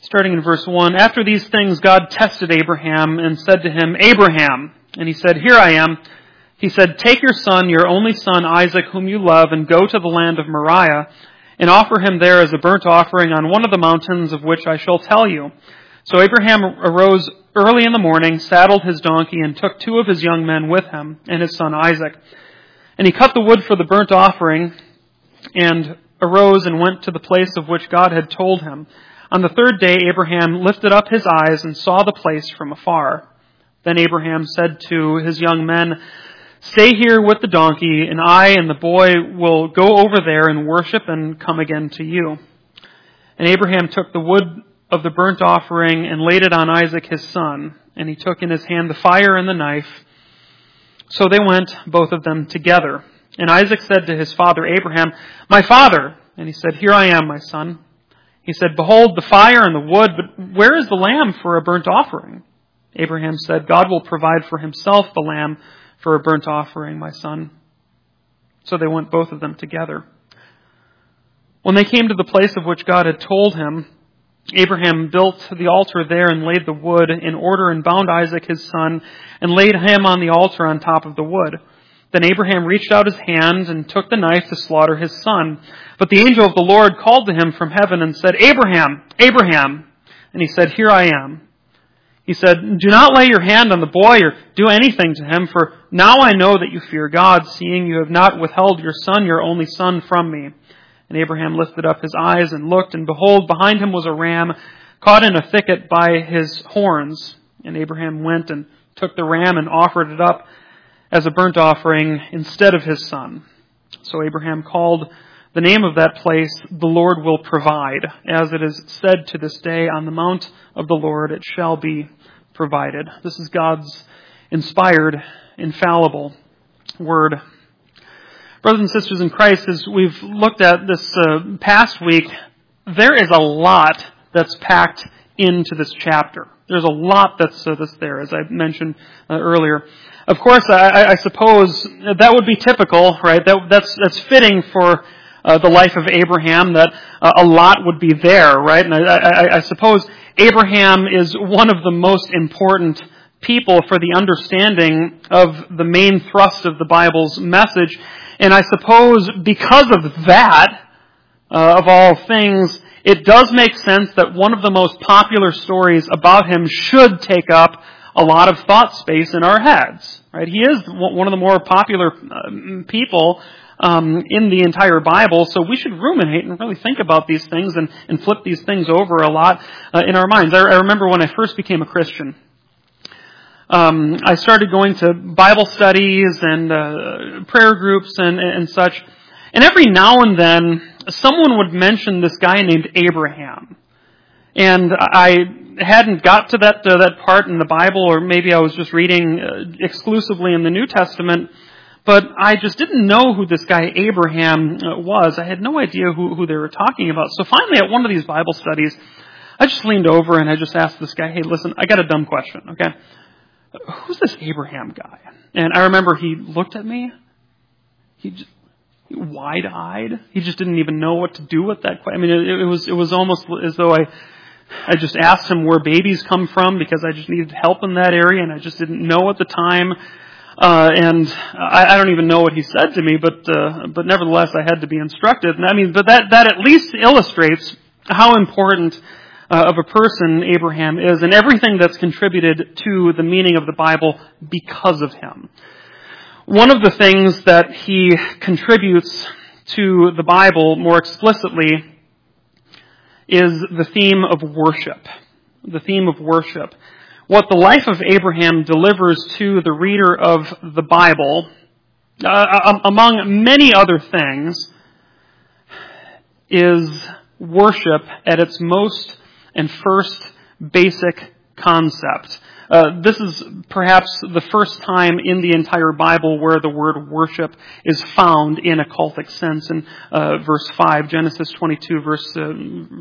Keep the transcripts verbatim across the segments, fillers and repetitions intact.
Starting in verse one, after these things God tested Abraham and said to him, Abraham, and he said, Here I am. He said, Take your son, your only son Isaac, whom you love, and go to the land of Moriah, and offer him there as a burnt offering on one of the mountains of which I shall tell you. So Abraham arose early in the morning, saddled his donkey, and took two of his young men with him, and his son Isaac. And he cut the wood for the burnt offering, and arose and went to the place of which God had told him. On the third day Abraham lifted up his eyes and saw the place from afar. Then Abraham said to his young men, Stay here with the donkey, and I and the boy will go over there and worship and come again to you. And Abraham took the wood of the burnt offering and laid it on Isaac his son, and he took in his hand the fire and the knife. So they went, both of them together. And Isaac said to his father Abraham, My father! And he said, Here I am, my son. He said, Behold, the fire and the wood, but where is the lamb for a burnt offering? Abraham said, God will provide for himself the lamb for a burnt offering, my son. So they went both of them together. When they came to the place of which God had told him, Abraham built the altar there and laid the wood in order and bound Isaac his son and laid him on the altar on top of the wood. Then Abraham reached out his hand and took the knife to slaughter his son. But the angel of the Lord called to him from heaven and said, Abraham, Abraham! And he said, Here I am. He said, Do not lay your hand on the boy or do anything to him, for now I know that you fear God, seeing you have not withheld your son, your only son, from me. And Abraham lifted up his eyes and looked, and behold, behind him was a ram caught in a thicket by his horns. And Abraham went and took the ram and offered it up as a burnt offering instead of his son. So Abraham called the name of that place, The Lord Will Provide. As it is said to this day, On the mount of the Lord it shall be provided. This is God's inspired, infallible word. Brothers and sisters in Christ, as we've looked at this uh, past week, there is a lot that's packed into this chapter. There's a lot that's, uh, that's there, as I mentioned uh, earlier. Of course, I, I suppose that would be typical, right? That, that's, that's fitting for uh, the life of Abraham, that uh, a lot would be there, right? And I, I, I suppose Abraham is one of the most important people for the understanding of the main thrust of the Bible's message. And I suppose because of that, uh, of all things, it does make sense that one of the most popular stories about him should take up a lot of thought space in our heads, right? He is one of the more popular uh, people um, in the entire Bible, so we should ruminate and really think about these things and, and flip these things over a lot uh, in our minds. I, I remember when I first became a Christian, um, I started going to Bible studies and uh, prayer groups and, and such, and every now and then someone would mention this guy named Abraham. And I hadn't got to that uh, that part in the Bible, or maybe I was just reading uh, exclusively in the New Testament, but I just didn't know who this guy Abraham uh, was. I had no idea who, who they were talking about. So finally, at one of these Bible studies, I just leaned over and I just asked this guy, hey, listen, I got a dumb question, okay? Who's this Abraham guy? And I remember he looked at me, he just wide-eyed. He just didn't even know what to do with that question. I mean, it, it was it was almost as though I I just asked him where babies come from because I just needed help in that area, and I just didn't know at the time. Uh, and I, I don't even know what he said to me, but uh, but nevertheless, I had to be instructed. And I mean, but that that at least illustrates how important uh, of a person Abraham is, and everything that's contributed to the meaning of the Bible because of him. One of the things that he contributes to the Bible more explicitly is the theme of worship. The theme of worship. What the life of Abraham delivers to the reader of the Bible, uh, among many other things, is worship at its most and first basic concept. Uh, this is perhaps the first time in the entire Bible where the word worship is found in a cultic sense in uh, verse five, Genesis twenty-two, verse uh,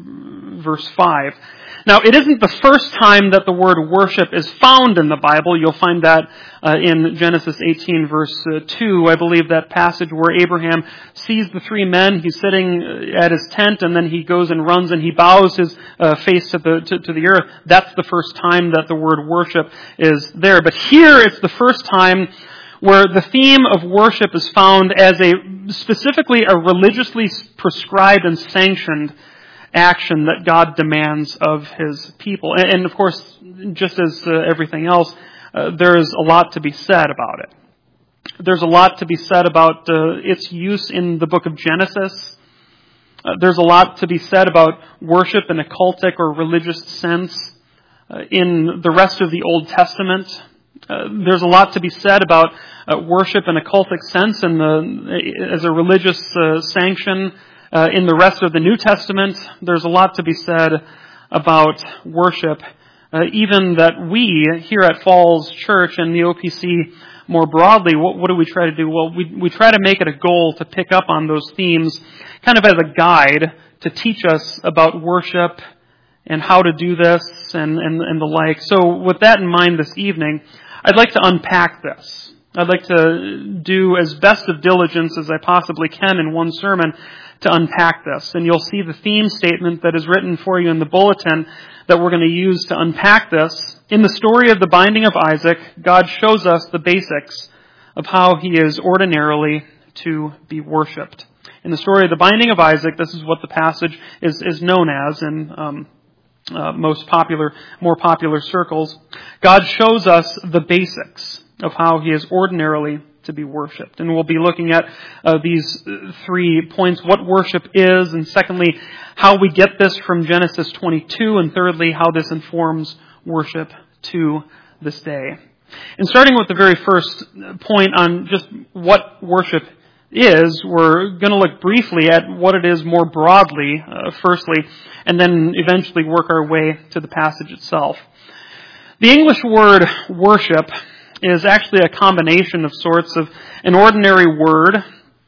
verse five. Now, it isn't the first time that the word worship is found in the Bible. You'll find that uh, in Genesis eighteen, verse uh, two. I believe that passage where Abraham sees the three men. He's sitting at his tent, and then he goes and runs, and he bows his uh, face to the to, to the earth. That's the first time that the word worship is there. But here, it's the first time where the theme of worship is found as a specifically a religiously prescribed and sanctioned action that God demands of His people. And, and of course, just as uh, everything else, uh, there is a lot to be said about it. There's a lot to be said about uh, its use in the book of Genesis. Uh, there's a lot to be said about worship in a cultic or religious sense uh, in the rest of the Old Testament. Uh, there's a lot to be said about uh, worship in a cultic sense and the, as a religious uh, sanction uh, in the rest of the New Testament. There's a lot to be said about worship, uh, even that we here at Falls Church and the O P C more broadly, what, what do we try to do? Well, we, we try to make it a goal to pick up on those themes kind of as a guide to teach us about worship and how to do this and, and, and the like. So with that in mind this evening, I'd like to unpack this. I'd like to do as best of diligence as I possibly can in one sermon to unpack this. And you'll see the theme statement that is written for you in the bulletin that we're going to use to unpack this. In the story of the binding of Isaac, God shows us the basics of how He is ordinarily to be worshipped. In the story of the binding of Isaac, this is what the passage is, is known as in um, uh, most popular, more popular circles. God shows us the basics of how He is ordinarily to be worshipped. And we'll be looking at uh, these three points, what worship is, and secondly, how we get this from Genesis twenty-two, and thirdly, how this informs worship to this day. And starting with the very first point on just what worship is, we're going to look briefly at what it is more broadly, uh, firstly, and then eventually work our way to the passage itself. The English word worship is actually a combination of sorts of an ordinary word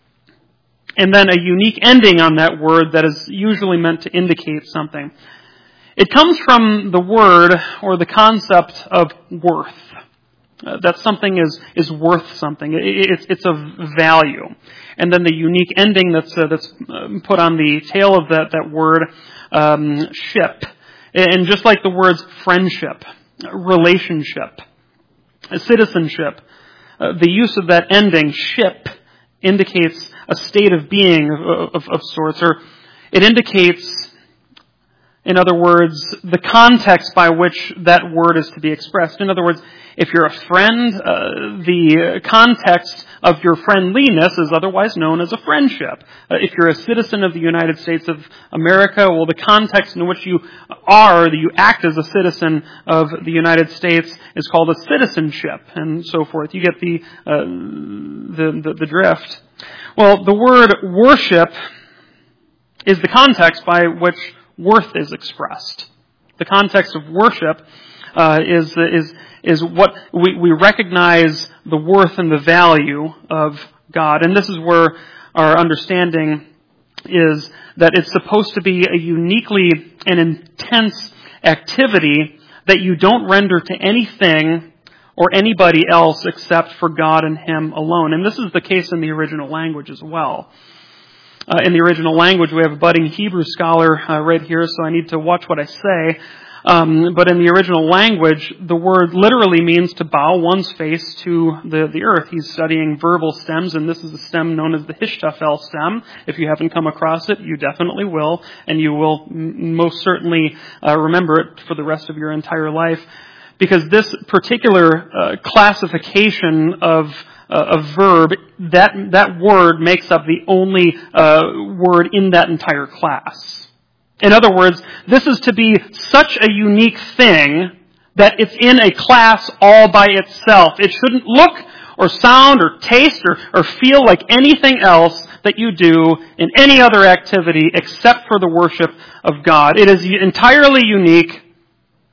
and then a unique ending on that word that is usually meant to indicate something. It comes from the word or the concept of worth. Uh, that something is, is worth something. It, it's, it's of value. And then the unique ending that's, uh, that's put on the tail of that, that word, um, ship. And just like the words friendship, relationship, citizenship, uh, the use of that ending, ship, indicates a state of being of, of, of sorts, or it indicates, in other words, the context by which that word is to be expressed. In other words, if you're a friend, uh, the context of your friendliness is otherwise known as a friendship. Uh, if you're a citizen of the United States of America, well, the context in which you are, that you act as a citizen of the United States, is called a citizenship, and so forth. You get the, uh, the, the, the drift. Well, the word worship is the context by which worth is expressed. The context of worship uh, is is is what we, we recognize the worth and the value of God, and this is where our understanding is that it's supposed to be a uniquely and intense activity that you don't render to anything or anybody else except for God and Him alone. And this is the case in the original language as well. Uh, in the original language, we have a budding Hebrew scholar uh, right here, so I need to watch what I say. Um, but in the original language, the word literally means to bow one's face to the, the earth. He's studying verbal stems, and this is the stem known as the Hishtafel stem. If you haven't come across it, you definitely will, and you will m- most certainly uh, remember it for the rest of your entire life. Because this particular uh, classification of Uh, a verb, that that word makes up the only uh, word in that entire class. In other words, this is to be such a unique thing that it's in a class all by itself. It shouldn't look or sound or taste or, or feel like anything else that you do in any other activity except for the worship of God. It is entirely unique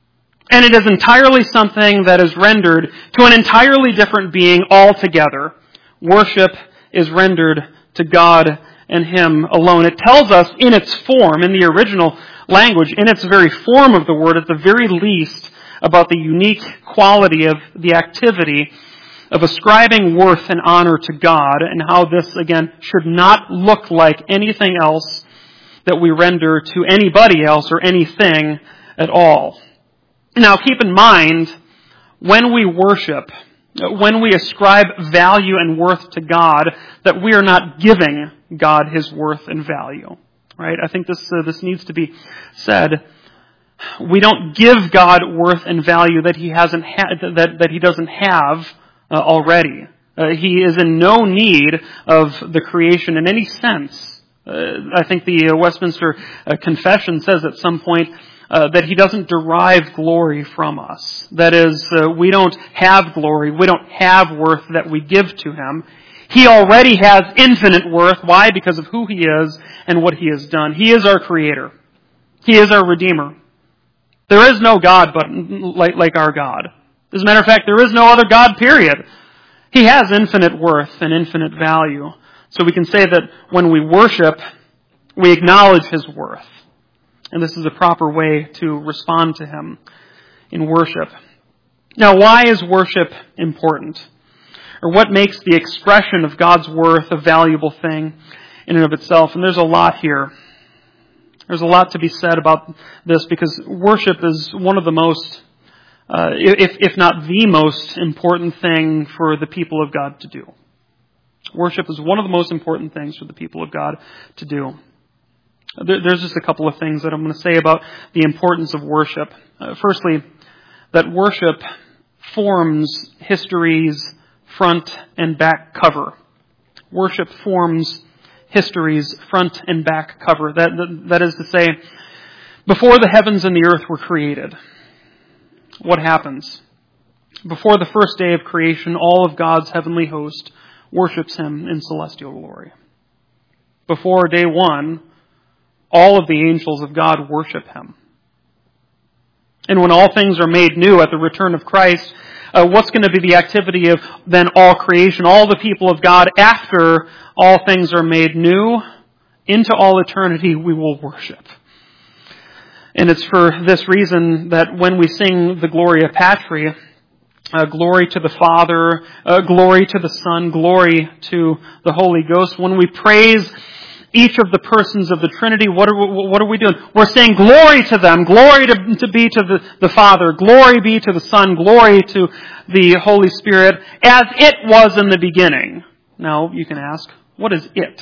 And it is entirely something that is rendered to an entirely different being altogether. Worship is rendered to God and Him alone. It tells us in its form, in the original language, in its very form of the word, at the very least, about the unique quality of the activity of ascribing worth and honor to God, and how this, again, should not look like anything else that we render to anybody else or anything at all. Now, keep in mind, when we worship, when we ascribe value and worth to God, that we are not giving God His worth and value. Right? I think this uh, this needs to be said. We don't give God worth and value that He hasn't ha- that that He doesn't have uh, already. Uh, he is in no need of the creation in any sense. Uh, I think the uh, Westminster uh, Confession says at some point uh, that He doesn't derive glory from us. That is, uh, we don't have glory, we don't have worth that we give to Him. He already has infinite worth. Why? Because of who He is and what He has done. He is our Creator. He is our Redeemer. There is no God but like, like our God. As a matter of fact, there is no other God, period. He has infinite worth and infinite value. So we can say that when we worship, we acknowledge His worth. And this is a proper way to respond to Him in worship. Now, why is worship important? Or what makes the expression of God's worth a valuable thing in and of itself? And there's a lot here. There's a lot to be said about this, because worship is one of the most, uh, if, if not the most important thing for the people of God to do. Worship is one of the most important things for the people of God to do. There, there's just a couple of things that I'm going to say about the importance of worship. Uh, firstly, that worship forms history's front and back cover. Worship forms history's front and back cover. That, that, that is to say, before the heavens and the earth were created, what happens? Before the first day of creation, all of God's heavenly host worships Him in celestial glory. Before day one, all of the angels of God worship Him. And when all things are made new at the return of Christ, Uh, what's going to be the activity of then all creation, all the people of God, after all things are made new? Into all eternity we will worship. And it's for this reason that when we sing the Gloria Patri, uh, glory to the Father, uh, glory to the Son, glory to the Holy Ghost, when we praise each of the persons of the Trinity, what are, what are we doing? We're saying glory to them, glory to, to be to the, the Father, glory be to the Son, glory to the Holy Spirit, as it was in the beginning. Now, you can ask, what is it?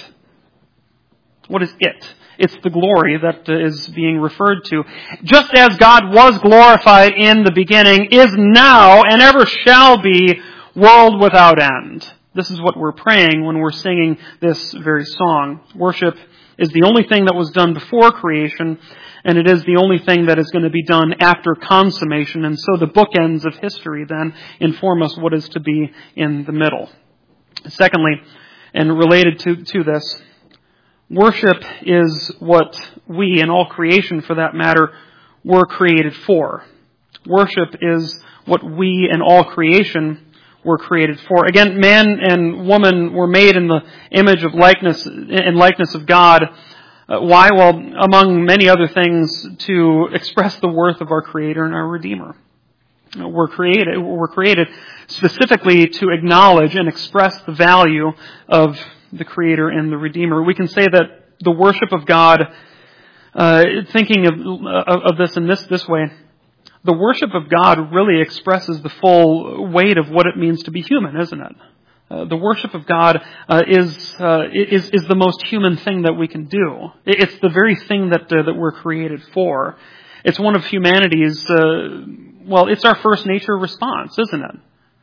What is it? It's the glory that is being referred to. Just as God was glorified in the beginning, is now, and ever shall be, world without end. This is what we're praying when we're singing this very song. Worship is the only thing that was done before creation, and it is the only thing that is going to be done after consummation. And so the bookends of history then inform us what is to be in the middle. Secondly, and related to, to this, worship is what we, and all creation for that matter, were created for. Worship is what we and all creation were created for. Again, man and woman were made in the image of likeness, in likeness of God. Uh, why? Well, among many other things, to express the worth of our Creator and our Redeemer. We're created, we're created specifically to acknowledge and express the value of the Creator and the Redeemer. We can say that the worship of God, uh, thinking of, of, of this in this, this way, the worship of God really expresses the full weight of what it means to be human, isn't it? Uh, the worship of God uh, is, uh, is is the most human thing that we can do. It's the very thing that uh, that we're created for. It's one of humanity's, uh, well, it's our first nature response, isn't it?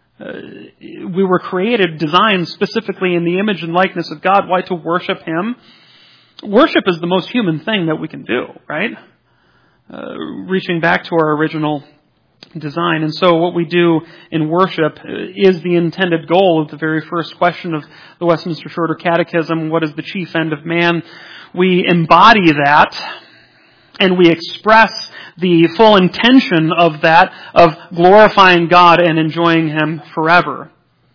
Uh, we were created, designed specifically in the image and likeness of God. Why? To worship Him. Worship is the most human thing that we can do, right? Uh, reaching back to our original design. And so what we do in worship is the intended goal of the very first question of the Westminster Shorter Catechism. What is the chief end of man? We embody that, and we express the full intention of that, of glorifying God and enjoying Him forever.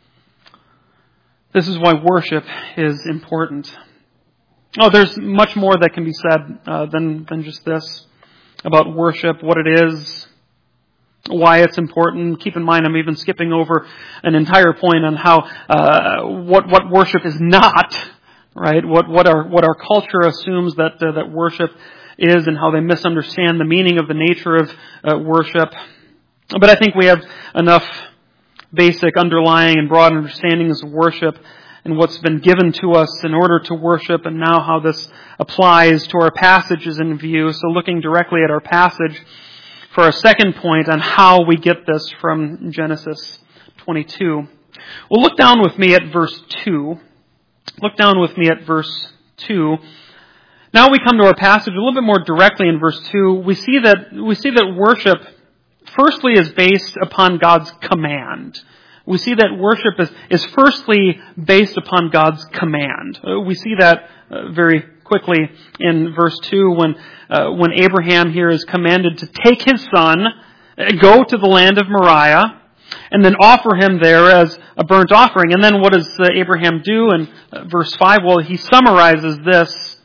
This is why worship is important. Oh, there's much more that can be said uh, than, than just this about worship, what it is, why it's important. Keep in mind, I'm even skipping over an entire point on how uh, what what worship is not, right? What what our what our culture assumes that uh, that worship is, and how they misunderstand the meaning of the nature of uh, worship. But I think we have enough basic underlying and broad understandings of worship and what's been given to us in order to worship, and now how this applies to our passages in view. So looking directly at our passage for our second point on how we get this from Genesis twenty-two. Well, look down with me at verse two. Look down with me at verse two. Now we come to our passage a little bit more directly in verse two. We see that we see that worship firstly is based upon God's command. We see that worship is, is firstly based upon God's command. Uh, we see that uh, very quickly in verse two when uh, when Abraham here is commanded to take his son, uh, go to the land of Moriah, and then offer him there as a burnt offering. And then what does uh, Abraham do in uh, verse five? Well, he summarizes this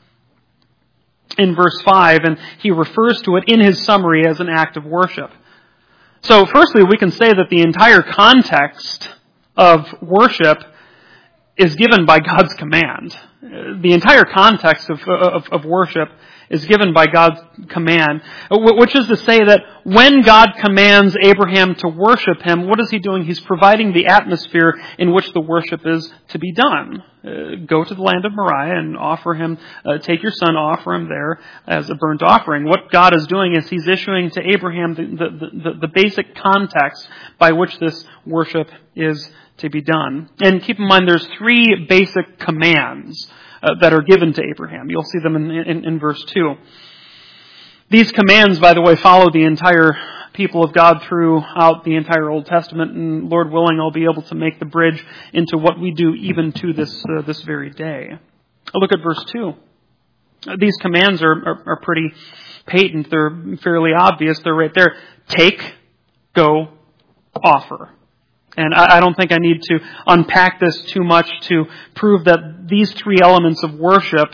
in verse five, and he refers to it in his summary as an act of worship. So firstly, we can say that the entire context of worship is given by God's command. The entire context of, of, of worship is given by God's command, which is to say that when God commands Abraham to worship Him, what is He doing? He's providing the atmosphere in which the worship is to be done. Uh, go to the land of Moriah and offer him, uh, take your son, offer him there as a burnt offering. What God is doing is He's issuing to Abraham the, the, the, the basic context by which this worship is to be done. And keep in mind, there's three basic commands uh, that are given to Abraham. You'll see them in, in, in verse two. These commands, by the way, follow the entire people of God throughout the entire Old Testament, and Lord willing, I'll be able to make the bridge into what we do even to this uh, this very day. Look at verse two. These commands are, are, are pretty patent. They're fairly obvious. They're right there. Take, go, offer. And I don't think I need to unpack this too much to prove that these three elements of worship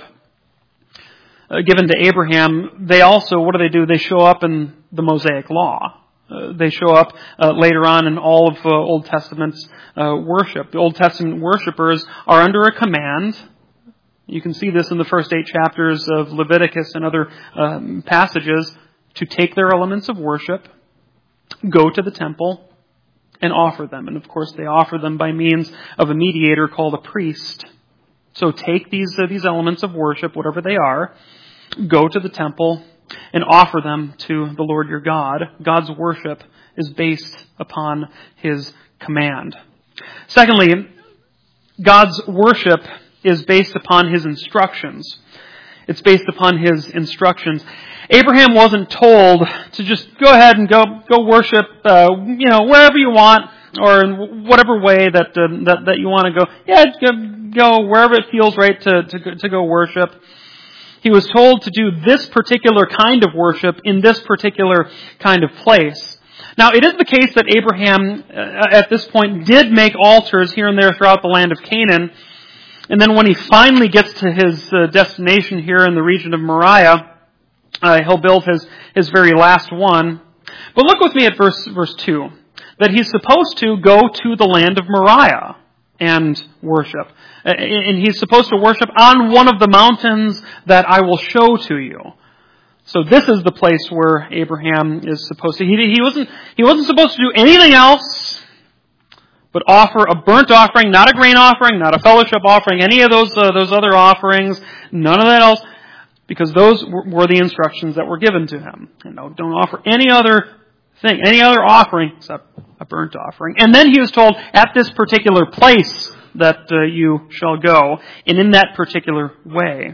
uh, given to Abraham, they also, what do they do? They show up in the Mosaic Law. Uh, they show up uh, later on in all of uh, Old Testament's uh, worship. The Old Testament worshipers are under a command. You can see this in the first eight chapters of Leviticus and other um, passages, to take their elements of worship, go to the temple, and offer them. And of course, they offer them by means of a mediator called a priest. So take these uh, these elements of worship, whatever they are, go to the temple, and offer them to the Lord your God. God's worship is based upon His command. Secondly, God's worship is based upon His instructions. It's based upon His instructions. Abraham wasn't told to just go ahead and go go worship, uh, you know, wherever you want, or in whatever way that uh, that that you want to go. Yeah, go, go wherever it feels right to to to go worship. He was told to do this particular kind of worship in this particular kind of place. Now, it is the case that Abraham, uh, at this point, did make altars here and there throughout the land of Canaan. And then when he finally gets to his uh, destination here in the region of Moriah, uh, he'll build his, his very last one. But look with me at verse, verse two. That he's supposed to go to the land of Moriah and worship. Uh, and he's supposed to worship on one of the mountains that I will show to you. So this is the place where Abraham is supposed to. He, he wasn't, he wasn't supposed to do anything else but offer a burnt offering, not a grain offering, not a fellowship offering, any of those uh, those other offerings, none of that else, because those were, were the instructions that were given to him. You know, don't offer any other thing, any other offering except a burnt offering. And then he was told, at this particular place that uh, you shall go, and in that particular way.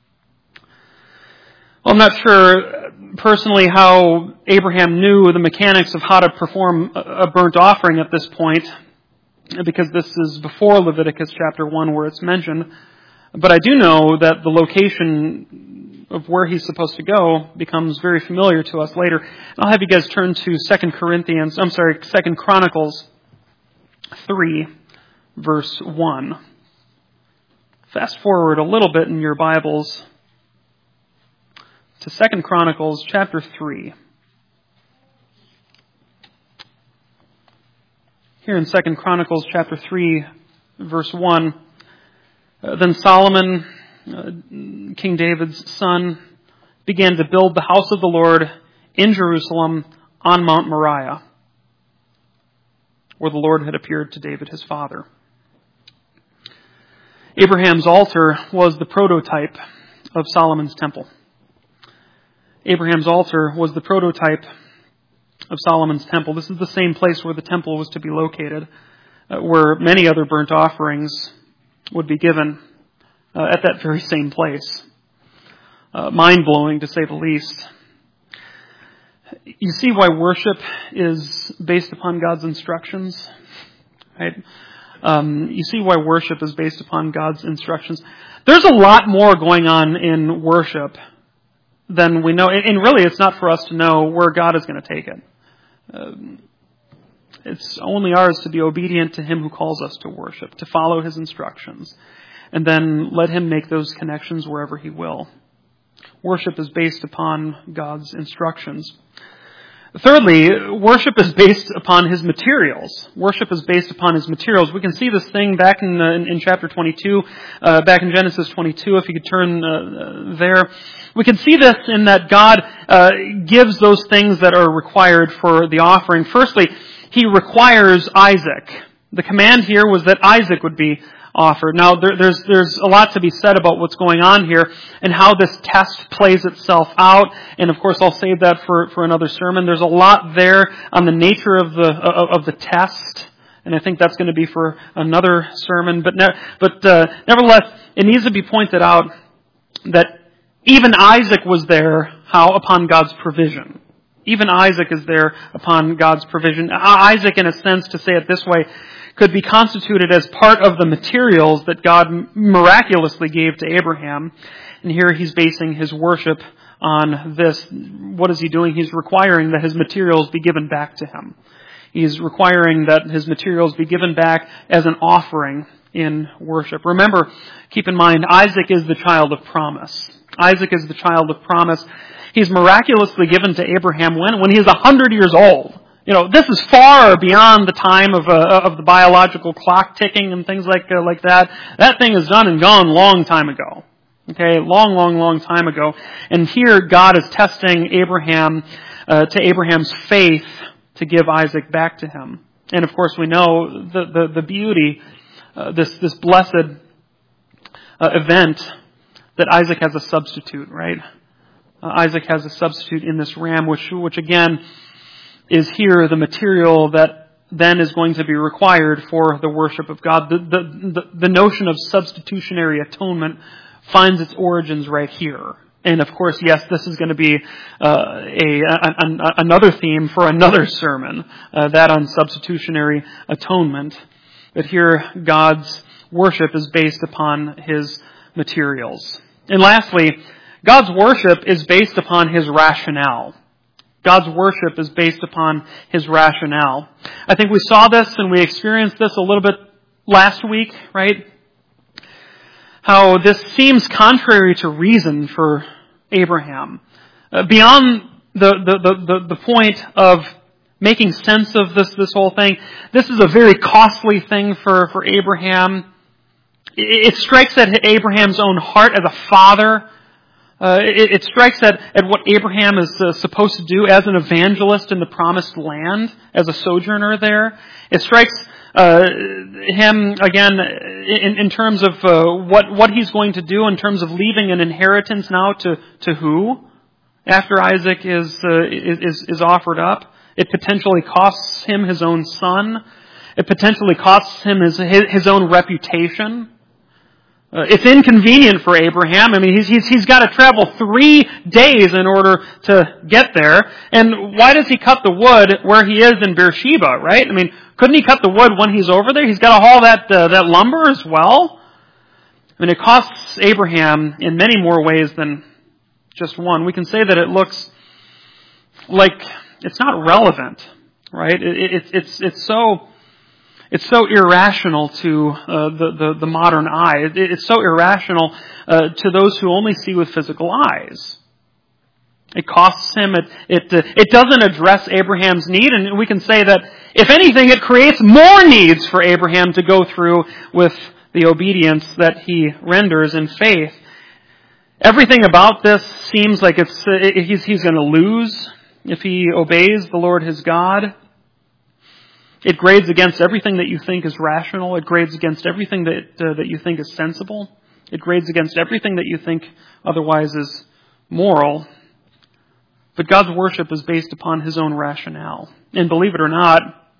Well, I'm not sure personally how Abraham knew the mechanics of how to perform a burnt offering at this point, because this is before Leviticus chapter one where it's mentioned. But I do know that the location of where he's supposed to go becomes very familiar to us later. I'll have you guys turn to Second Corinthians, I'm sorry, Second Chronicles three, verse one. Fast forward a little bit in your Bibles to Second Chronicles chapter three. Here in Second Chronicles chapter three, verse one, uh, then Solomon, uh, King David's son, began to build the house of the Lord in Jerusalem on Mount Moriah, where the Lord had appeared to David his father. Abraham's altar was the prototype of Solomon's temple. Abraham's altar was the prototype of Solomon's temple. This is the same place where the temple was to be located, uh, where many other burnt offerings would be given uh, at that very same place. Uh, mind-blowing, to say the least. You see why worship is based upon God's instructions, right? Um, you see why worship is based upon God's instructions. There's a lot more going on in worship than we know. And really, it's not for us to know where God is going to take it. Um, it's only ours to be obedient to Him who calls us to worship, to follow His instructions, and then let Him make those connections wherever He will. Worship is based upon God's instructions. Thirdly, worship is based upon His materials. Worship is based upon His materials. We can see this thing back in uh, in, in chapter twenty-two, uh, back in Genesis twenty-two, if you could turn uh, there. We can see this in that God uh, gives those things that are required for the offering. Firstly, He requires Isaac. The command here was that Isaac would be offered. Now, there, there's there's a lot to be said about what's going on here and how this test plays itself out. And of course, I'll save that for, for another sermon. There's a lot there on the nature of the of, of the test, and I think that's going to be for another sermon. But ne- but uh, nevertheless, it needs to be pointed out that even Isaac was there. How upon God's provision. Even Isaac is there upon God's provision. Isaac, in a sense, to say it this way, could be constituted as part of the materials that God miraculously gave to Abraham. And here he's basing his worship on this. What is he doing? He's requiring that his materials be given back to him. He's requiring that his materials be given back as an offering in worship. Remember, keep in mind, Isaac is the child of promise. Isaac is the child of promise. He's miraculously given to Abraham when? When he is a hundred years old. You know, this is far beyond the time of uh, of the biological clock ticking and things like uh, like that. That thing is done and gone long time ago. Okay, long, long, long time ago. And here God is testing Abraham uh, to Abraham's faith to give Isaac back to him. And of course, we know the the, the beauty, uh, this this blessed uh, event that Isaac has a substitute, right? Uh, Isaac has a substitute in this ram, which which again is here the material that then is going to be required for the worship of God. The, the, the, the notion of substitutionary atonement finds its origins right here. And of course, yes, this is going to be uh, a, a, a another theme for another sermon, uh, that on substitutionary atonement. But here, God's worship is based upon His materials. And lastly, God's worship is based upon His rationale. God's worship is based upon His rationale. I think we saw this and we experienced this a little bit last week, right? How this seems contrary to reason for Abraham. Uh, beyond the, the, the, the point of making sense of this, this whole thing, this is a very costly thing for, for Abraham. It, it strikes at Abraham's own heart as a father. Uh, it, it strikes at, at what Abraham is uh, supposed to do as an evangelist in the promised land, as a sojourner there. It strikes uh, him, again, in, in terms of uh, what, what he's going to do in terms of leaving an inheritance now to, to who? After Isaac is, uh, is, is offered up. It potentially costs him his own son. It potentially costs him his, his, his own reputation. Uh, it's inconvenient for Abraham. I mean, he's, he's, he's got to travel three days in order to get there. And why does he cut the wood where he is in Beersheba, right? I mean, couldn't he cut the wood when he's over there? He's got to haul that, uh, that lumber as well. I mean, it costs Abraham in many more ways than just one. We can say that it looks like it's not relevant, right? It, it, it's it's it's so it's so irrational to uh, the, the the modern eye. It, it's so irrational uh, to those who only see with physical eyes. It costs him. It it uh, it doesn't address Abraham's need, and we can say that if anything, it creates more needs for Abraham to go through with the obedience that he renders in faith. Everything about this seems like it's uh, he's he's going to lose if he obeys the Lord his God. It grades against everything that you think is rational. It grades against everything that uh, that you think is sensible. It grades against everything that you think otherwise is moral. But God's worship is based upon his own rationale. And believe it or not,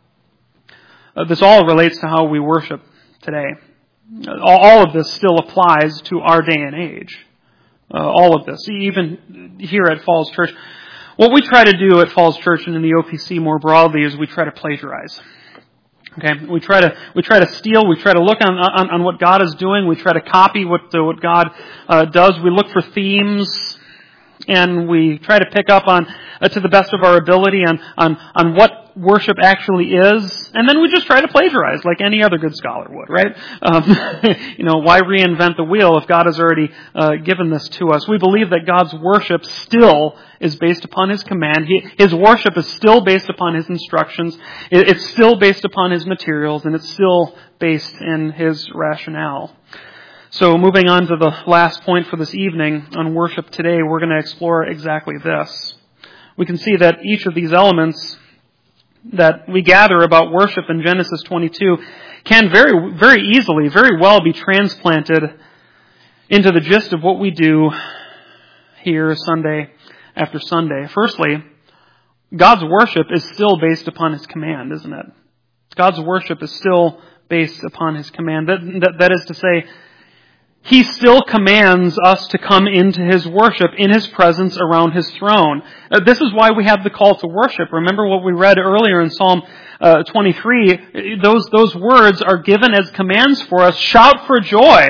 uh, this all relates to how we worship today. All, all of this still applies to our day and age. Uh, all of this, even here at Falls Church. What we try to do at Falls Church and in the O P C more broadly is we try to plagiarize. Okay, we try to we try to steal. We try to look on on, on what God is doing. We try to copy what uh, what God uh, does. We look for themes, and we try to pick up on uh, to the best of our ability on on on what worship actually is, and then we just try to plagiarize like any other good scholar would, right? Um, you know, why reinvent the wheel if God has already uh, given this to us? We believe that God's worship still is based upon his command. He, his worship is still based upon his instructions. It, it's still based upon his materials, and it's still based in his rationale. So moving on to the last point for this evening on worship today, we're going to explore exactly this. We can see that each of these elements that we gather about worship in Genesis twenty-two can very, very easily, very well be transplanted into the gist of what we do here Sunday after Sunday. Firstly, God's worship is still based upon his command, isn't it? God's worship is still based upon his command. That, that, that is to say, he still commands us to come into his worship, in his presence, around his throne. Uh, this is why we have the call to worship. Remember what we read earlier in Psalm uh, twenty-three? Those, those words are given as commands for us. Shout for joy.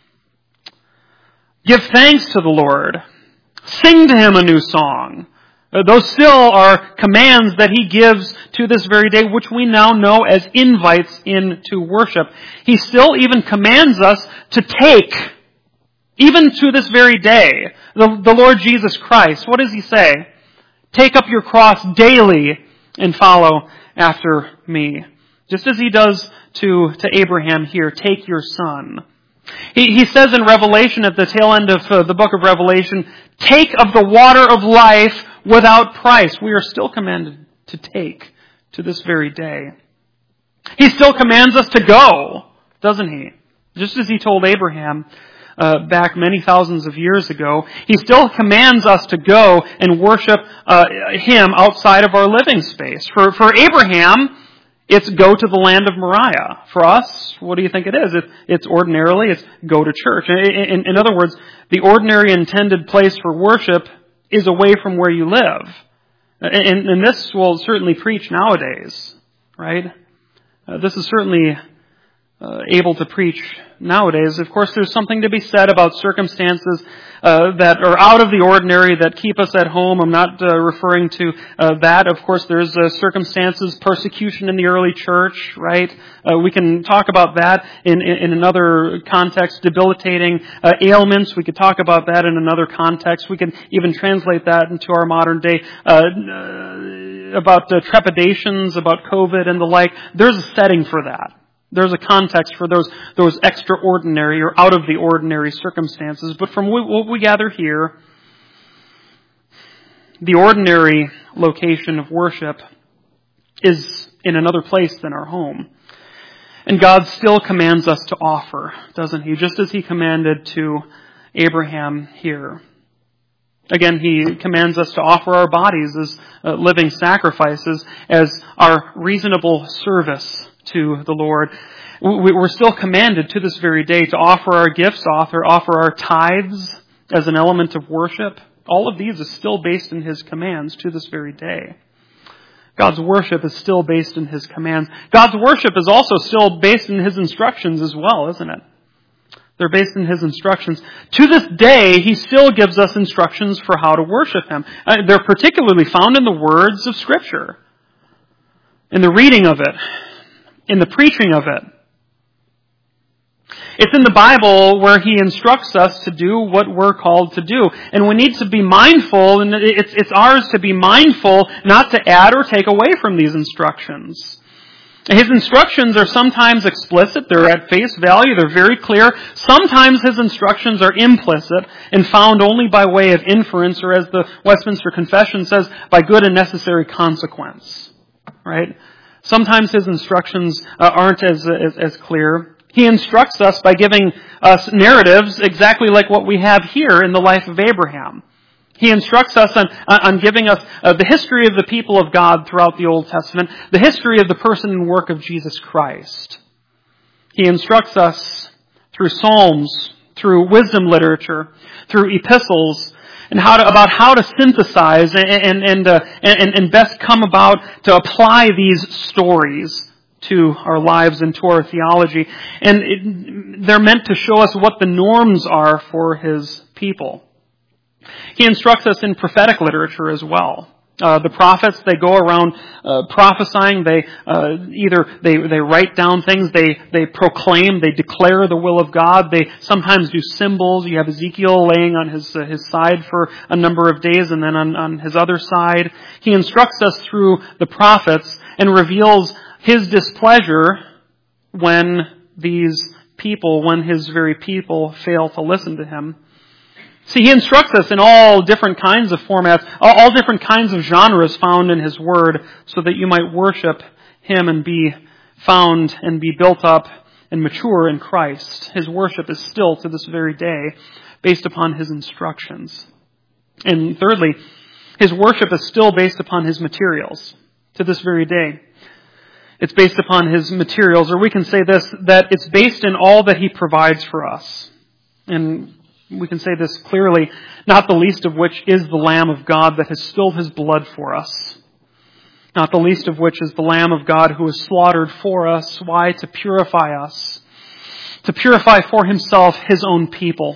Give thanks to the Lord. Sing to him a new song. Uh, those still are commands that he gives to this very day, which we now know as invites into worship. He still even commands us to take, even to this very day, the, the Lord Jesus Christ. What does he say? Take up your cross daily and follow after me. Just as he does to, to Abraham here, take your son. He, he says in Revelation, at the tail end of uh, the book of Revelation, take of the water of life without price. We are still commanded to take to this very day. He still commands us to go, doesn't he? Just as he told Abraham uh, back many thousands of years ago, he still commands us to go and worship uh, him outside of our living space. For, for Abraham, it's go to the land of Moriah. For us, what do you think it is? It, it's ordinarily, it's go to church. In, in, in other words, the ordinary intended place for worship is away from where you live. And, and this will certainly preach nowadays, right? Uh, this is certainly uh, able to preach nowadays. Of course, there's something to be said about circumstances uh, that are out of the ordinary, that keep us at home. I'm not uh, referring to uh, that. Of course, there's uh, circumstances, persecution in the early church, right? Uh, we can talk about that in, in, in another context, debilitating uh, ailments. We could talk about that in another context. We can even translate that into our modern day uh, uh, about uh, trepidations, about COVID and the like. There's a setting for that. There's a context for those those extraordinary or out of the ordinary circumstances. But from what we gather here, the ordinary location of worship is in another place than our home. And God still commands us to offer, doesn't he? Just as he commanded to Abraham here. Again, he commands us to offer our bodies as uh, living sacrifices, as our reasonable service to the Lord. We're still commanded to this very day to offer our gifts, offer, offer our tithes as an element of worship. All of these is still based in his commands to this very day. God's worship is still based in his commands. God's worship is also still based in his instructions as well, isn't it? They're based in His instructions. To this day, He still gives us instructions for how to worship Him. Uh, they're particularly found in the words of Scripture, in the reading of it, in the preaching of it. It's in the Bible where He instructs us to do what we're called to do. And we need to be mindful, and it's, it's ours to be mindful not to add or take away from these instructions. His instructions are sometimes explicit, they're at face value, they're very clear. Sometimes His instructions are implicit and found only by way of inference, or as the Westminster Confession says, by good and necessary consequence. Right? Sometimes His instructions uh, aren't as, as, as clear. He instructs us by giving us narratives exactly like what we have here in the life of Abraham. He instructs us on, on giving us uh, the history of the people of God throughout the Old Testament, the history of the person and work of Jesus Christ. He instructs us through Psalms, through wisdom literature, through epistles, and how to, about how to synthesize and, and, and, uh, and, and best come about to apply these stories to our lives and to our theology. And it, they're meant to show us what the norms are for His people. He instructs us in prophetic literature as well. Uh, the prophets, they go around uh, prophesying. They uh, either they they write down things, they they proclaim, they declare the will of God. They sometimes do symbols. You have Ezekiel laying on his uh, his side for a number of days, and then on, on his other side, he instructs us through the prophets and reveals His displeasure when these people, when His very people fail to listen to Him. See, He instructs us in all different kinds of formats, all different kinds of genres found in His Word, so that you might worship Him and be found and be built up and mature in Christ. His worship is still, to this very day, based upon His instructions. And thirdly, His worship is still based upon His materials, to this very day. It's based upon His materials, or we can say this, that it's based in all that He provides for us. And we can say this clearly, not the least of which is the Lamb of God that has spilled His blood for us. Not the least of which is the Lamb of God who was slaughtered for us. Why? To purify us. To purify for Himself His own people.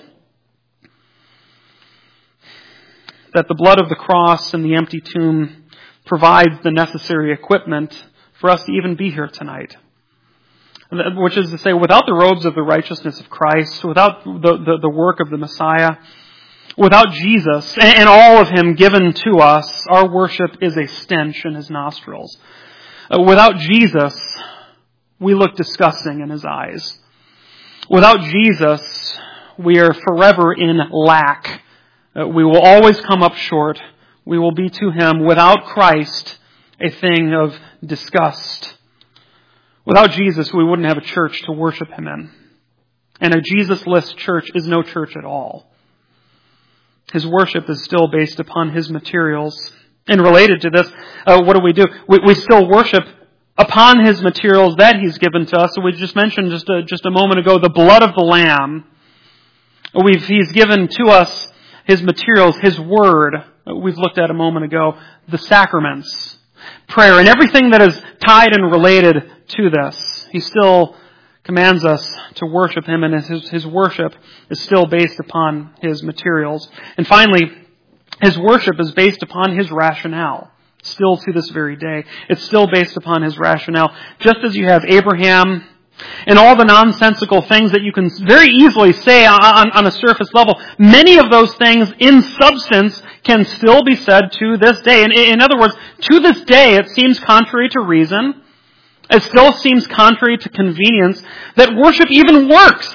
That the blood of the cross and the empty tomb provides the necessary equipment for us to even be here tonight. Which is to say, without the robes of the righteousness of Christ, without the, the, the work of the Messiah, without Jesus and, and all of Him given to us, our worship is a stench in His nostrils. Uh, without Jesus, we look disgusting in His eyes. Without Jesus, we are forever in lack. Uh, we will always come up short. We will be to Him, without Christ, a thing of disgust. Without Jesus, we wouldn't have a church to worship Him in. And a Jesus-less church is no church at all. His worship is still based upon His materials. And related to this, uh, what do we do? We, we still worship upon His materials that He's given to us. So we just mentioned just a, just a moment ago the blood of the Lamb. We've, He's given to us His materials, His Word. We've looked at a moment ago. The sacraments, prayer, and everything that is tied and related to this. He still commands us to worship Him, and His, His worship is still based upon His materials. And finally, His worship is based upon His rationale, still to this very day. It's still based upon His rationale. Just as you have Abraham and all the nonsensical things that you can very easily say on, on, on a surface level, many of those things in substance can still be said to this day. And in other words, to this day, it seems contrary to reason. It still seems contrary to convenience that worship even works.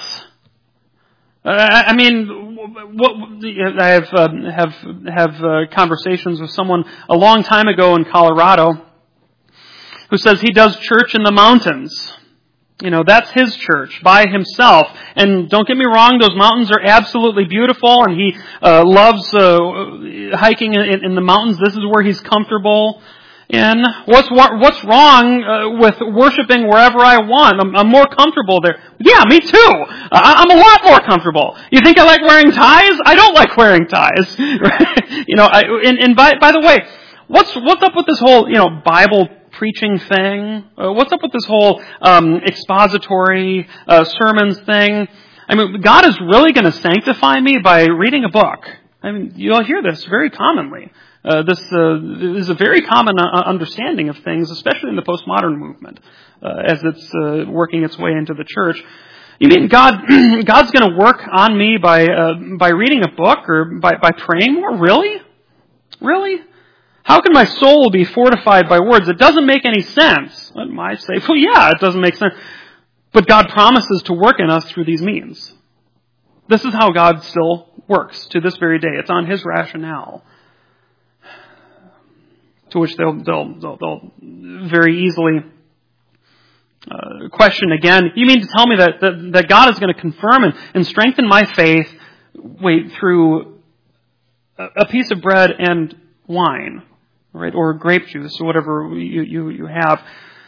Uh, I mean, what, I have uh, have have uh, conversations with someone a long time ago in Colorado who says he does church in the mountains. You know, that's his church by himself. And don't get me wrong, those mountains are absolutely beautiful, and he uh, loves uh, hiking in, in the mountains. This is where he's comfortable. And what's what's wrong uh, with worshiping wherever I want? I'm, I'm more comfortable there. Yeah, me too. I, I'm a lot more comfortable. You think I like wearing ties? I don't like wearing ties. Right? You know, I, and, and by by the way, what's what's up with this whole you know Bible preaching thing? Uh, what's up with this whole um, expository uh, sermons thing? I mean, God is really going to sanctify me by reading a book. I mean, you'll hear this very commonly. Uh, this uh, is a very common uh, understanding of things, especially in the postmodern movement, uh, as it's uh, working its way into the church. You mean God? God's going to work on me by uh, by reading a book or by by praying more? Really? Really? How can my soul be fortified by words? It doesn't make any sense. What might say? Well, yeah, it doesn't make sense. But God promises to work in us through these means. This is how God still works to this very day. It's on His rationale. To which they'll they'll they'll, they'll very easily uh, question again. You mean to tell me that that, that God is going to confirm and, and strengthen my faith? Wait, through a, a piece of bread and wine, right, or grape juice, or whatever you you, you have.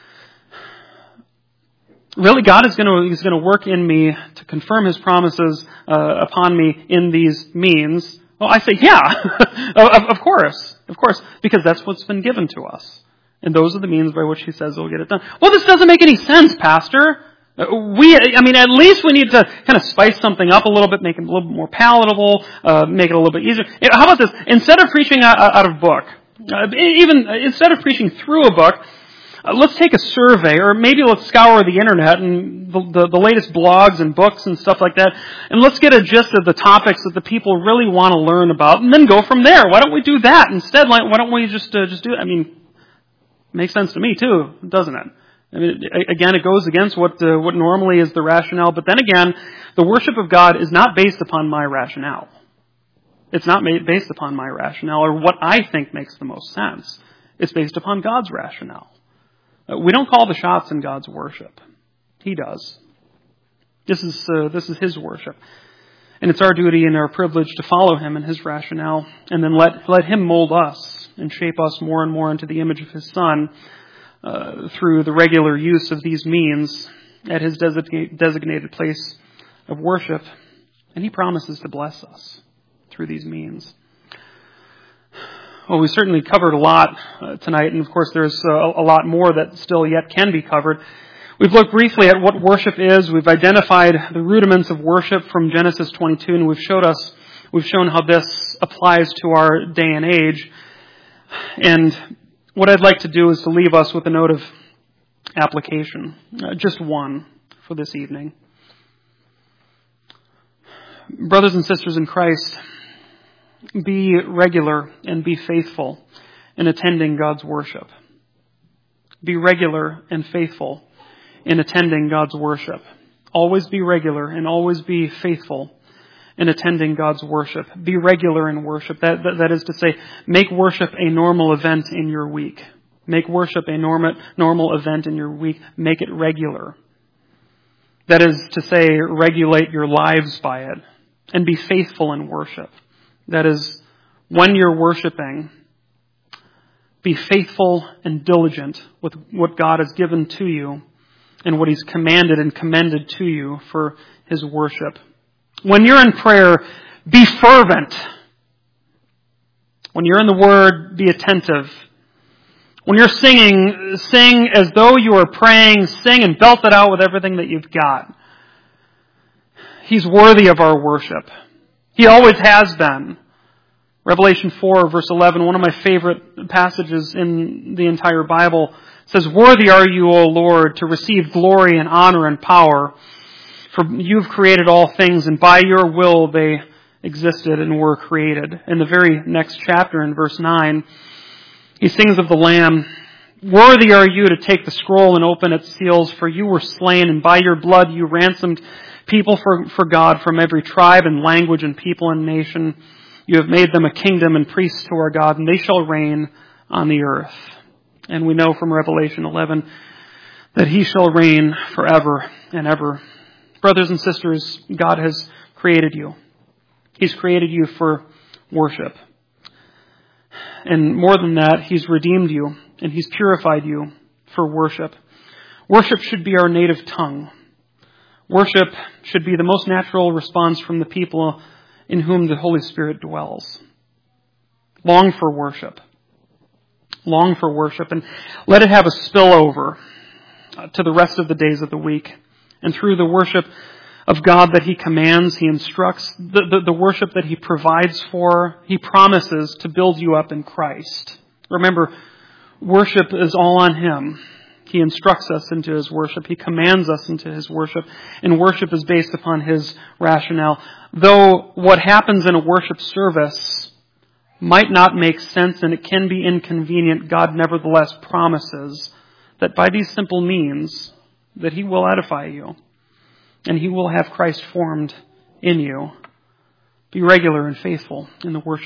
Really, God is going to He's going to work in me to confirm His promises uh, upon me in these means. Well, I say, yeah, of, of course, of course, because that's what's been given to us, and those are the means by which He says He'll get it done. Well, this doesn't make any sense, Pastor. We, I mean, at least we need to kind of spice something up a little bit, make it a little bit more palatable, uh, make it a little bit easier. How about this? Instead of preaching out, out of book, uh, even instead of preaching through a book. Uh, let's take a survey, or maybe let's scour the internet and the, the, the latest blogs and books and stuff like that, and let's get a gist of the topics that the people really want to learn about, and then go from there. Why don't we do that instead? Like, why don't we just uh, just do it? I mean, it makes sense to me too, doesn't it? I mean, again, it goes against what uh, what normally is the rationale, but then again, the worship of God is not based upon my rationale. It's not made based upon my rationale or what I think makes the most sense. It's based upon God's rationale. We don't call the shots in God's worship. He does. This is uh, this is His worship. And it's our duty and our privilege to follow Him and His rationale, and then let, let Him mold us and shape us more and more into the image of His Son uh, through the regular use of these means at His designated, designated place of worship. And He promises to bless us through these means. Well, we certainly covered a lot uh, tonight, and of course there's uh, a lot more that still yet can be covered. We've looked briefly at what worship is. We've identified the rudiments of worship from Genesis twenty-two, and we've showed us, we've shown how this applies to our day and age. And what I'd like to do is to leave us with a note of application, uh, just one for this evening. Brothers and sisters in Christ, be regular and be faithful in attending God's worship. Be regular and faithful in attending God's worship. Always be regular and always be faithful in attending God's worship. Be regular in worship. That, that, that is to say, make worship a normal event in your week. Make worship a normal, normal event in your week. Make it regular. That is to say, regulate your lives by it and be faithful in worship. That is, when you're worshiping, be faithful and diligent with what God has given to you and what He's commanded and commended to you for His worship. When you're in prayer, be fervent. When you're in the Word, be attentive. When you're singing, sing as though you are praying. Sing and belt it out with everything that you've got. He's worthy of our worship. He always has been. Revelation four, verse eleven, one of my favorite passages in the entire Bible, says, "Worthy are you, O Lord, to receive glory and honor and power, for you've created all things, and by your will they existed and were created." In the very next chapter, in verse nine, he sings of the Lamb, "Worthy are you to take the scroll and open its seals, for you were slain, and by your blood you ransomed people for, for God from every tribe and language and people and nation. You have made them a kingdom and priests to our God, and they shall reign on the earth." And we know from Revelation eleven that He shall reign forever and ever. Brothers and sisters, God has created you. He's created you for worship. And more than that, He's redeemed you, and He's purified you for worship. Worship should be our native tongue. Worship should be the most natural response from the people in whom the Holy Spirit dwells. Long for worship. Long for worship. And let it have a spillover to the rest of the days of the week. And through the worship of God that He commands, He instructs, the, the, the worship that He provides for, He promises to build you up in Christ. Remember, worship is all on Him. He instructs us into His worship. He commands us into His worship. And worship is based upon His rationale. Though what happens in a worship service might not make sense and it can be inconvenient, God nevertheless promises that by these simple means that He will edify you and He will have Christ formed in you. Be regular and faithful in the worship